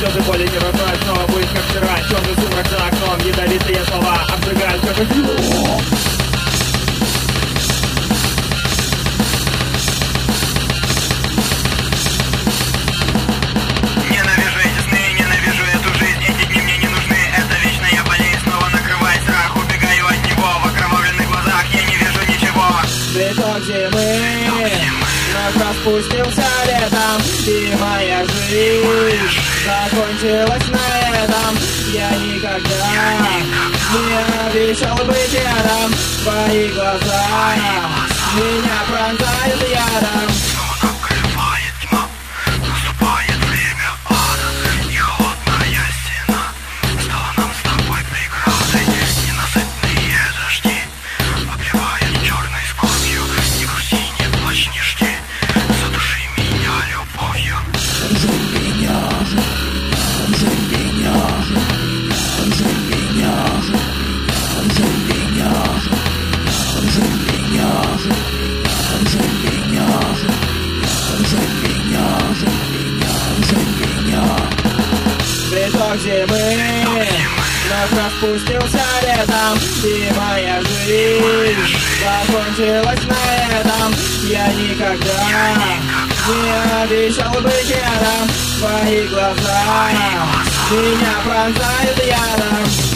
слезы боли не вновь, снова будет как вчера. Черный сумрак за окном, ядовитые слова обжигают, как и цветок зимы вновь распустился летом, и моя жизнь закончилась на этом. Я никогда не обещал быть рядом. Твои глаза меня пронзают ядом. Цветок зимы вновь распустился летом, и моя жизнь закончилась на этом. Я никогда не обещал быть рядом. Твои глаза меня пронзают ядом.